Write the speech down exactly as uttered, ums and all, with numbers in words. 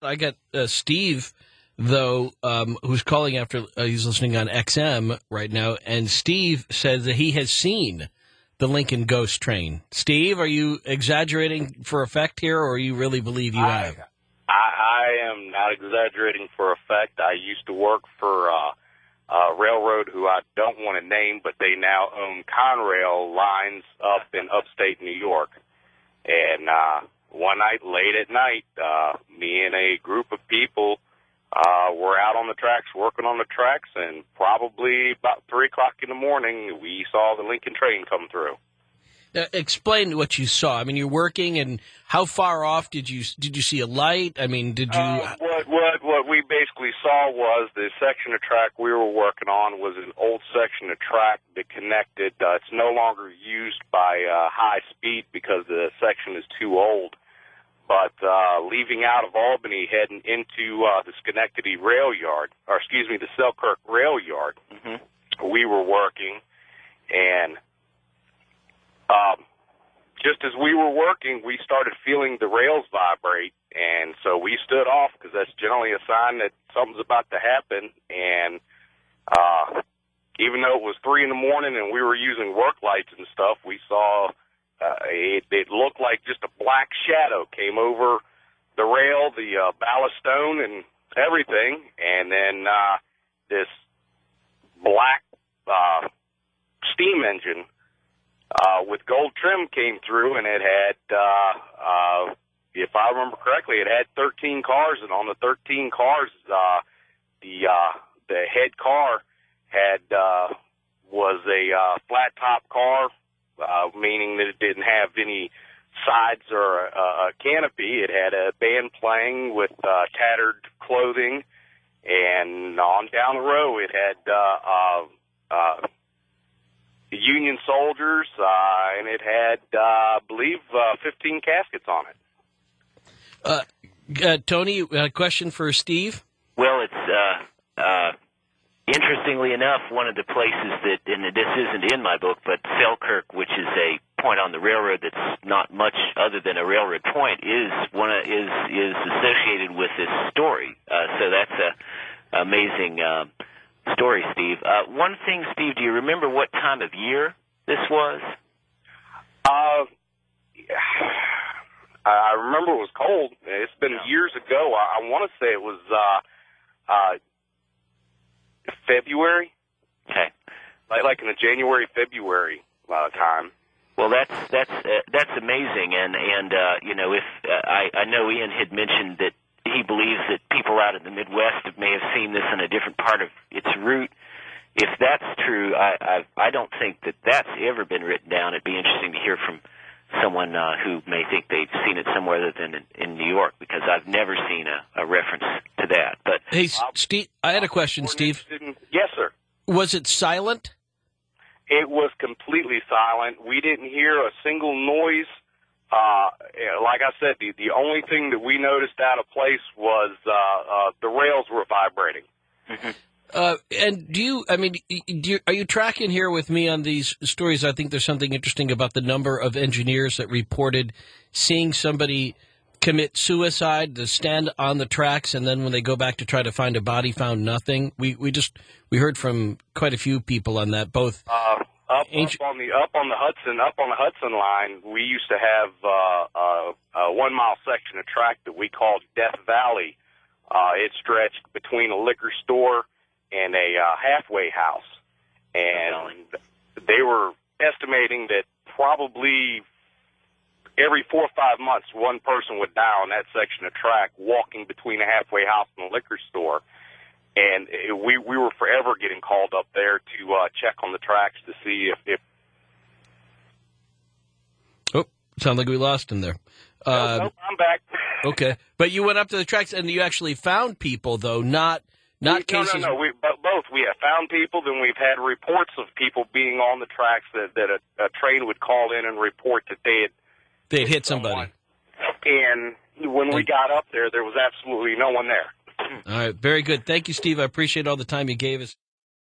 I got uh, Steve, though, um, who's calling after uh, he's listening on X M right now, and Steve says that he has seen the Lincoln Ghost Train. Steve, are you exaggerating for effect here, or you really believe you I, have? I, I am not exaggerating for effect. I used to work for uh, a railroad who I don't want to name, but they now own Conrail lines up in upstate New York. And uh, one night, late at night, uh, me and a group of people uh, were out on the tracks, working on the tracks, and probably about three o'clock in the morning, we saw the Lincoln train come through. Uh, explain what you saw. I mean, you're working, and how far off did you did you see a light? I mean, did you? Uh, what what what we basically saw was the section of track we were working on was an old section of track that connected. Uh, it's no longer used by uh, high speed because the section is too old. But uh, leaving out of Albany, heading into uh, the Schenectady rail yard, or excuse me, the Selkirk rail yard, mm-hmm. we were working, and um, just as we were working, we started feeling the rails vibrate, and so we stood off because that's generally a sign that something's about to happen. And uh, even though it was three in the morning and we were using work lights and stuff, we saw uh, it, it looked like just a black shadow came over the rail, the uh, ballast stone, and everything, and then uh, this black uh, steam engine Uh, with gold trim came through, and it had, uh, uh, if I remember correctly, it had thirteen cars, and on the thirteen cars, uh, the uh, the head car had uh, was a uh, flat top car, uh, meaning that it didn't have any sides or uh, a canopy. It had a band playing with uh, tattered clothing, and on down the row, it had uh, uh, uh, Union soldiers, uh, and it had, uh, I believe, uh, fifteen caskets on it. Uh, uh, Tony, a question for Steve? Well, it's, uh, uh, interestingly enough, one of the places that, and this isn't in my book, but Selkirk, which is a point on the railroad that's not much other than a railroad point, is one of, is, is associated with this story. Uh, so that's a amazing, uh, story, Steve. Uh, one thing, Steve, do you remember what time of year this was? Uh, I remember it was cold. It's been yeah. years ago. I, I want to say it was uh, uh, February. Okay, like like in the January February uh, time. Well, that's that's uh, that's amazing, and and uh, you know, if uh, I I know Ian had mentioned that he believes that people out in the Midwest may have seen this in a different part of its route. If that's true, I, I, I don't think that that's ever been written down. It'd be interesting to hear from someone uh, who may think they've seen it somewhere other than in, in New York, because I've never seen a, a reference to that. But hey, Steve, I had a question, Steve. Yes, sir. Was it silent? It was completely silent. We didn't hear a single noise. Uh, like I said, the, the only thing that we noticed out of place was uh, uh, the rails were vibrating. Mm-hmm. Uh, and do you, I mean, do you, are you tracking here with me on these stories? I think there's something interesting about the number of engineers that reported seeing somebody commit suicide, to stand on the tracks, and then when they go back to try to find a body, found nothing. We we just, we heard from quite a few people on that, both... Uh, Up, up on the up on the Hudson up on the Hudson line, we used to have uh, uh, a one mile section of track that we called Death Valley. Uh, it stretched between a liquor store and a uh, halfway house, and they were estimating that probably every four or five months, one person would die on that section of track, walking between a halfway house and a liquor store. And we we were forever getting called up there to uh, check on the tracks to see if, if... Oh, sounds like we lost him there. Uh, nope, nope, I'm back. Okay, but you went up to the tracks and you actually found people, though, not not we, cases... No, no, no, we, both. We have found people, then we've had reports of people being on the tracks that, that a, a train would call in and report that they had... They had hit somebody. And when we got up there, there was absolutely no one there. All right, very good. Thank you, Steve. I appreciate all the time you gave us.